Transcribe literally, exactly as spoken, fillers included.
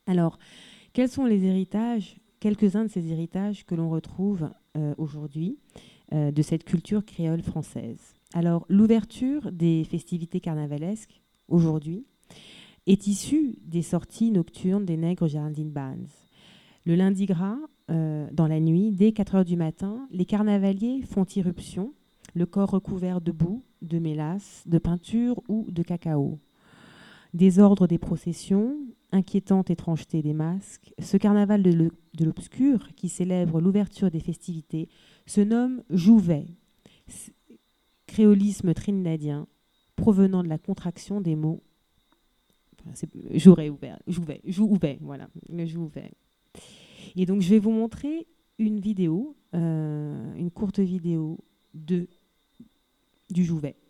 Alors, quels sont les héritages, quelques-uns de ces héritages que l'on retrouve euh, aujourd'hui euh, de cette culture créole française? Alors, l'ouverture des festivités carnavalesques, aujourd'hui, est issue des sorties nocturnes des Nègres Jardim Bands. Le lundi gras, euh, dans la nuit, dès quatre heures du matin, les carnavaliers font irruption, le corps recouvert de boue, de mélasse, de peinture ou de cacao. Désordre des processions, inquiétante étrangeté des masques, ce carnaval de l'obscur qui célèbre l'ouverture des festivités se nomme Jouvet, créolisme trinidadien provenant de la contraction des mots enfin, Jouvet, ouvert, Jouvet, Jouvet, voilà, le Jouvet. Et donc je vais vous montrer une vidéo, euh, une courte vidéo de, du Jouvet.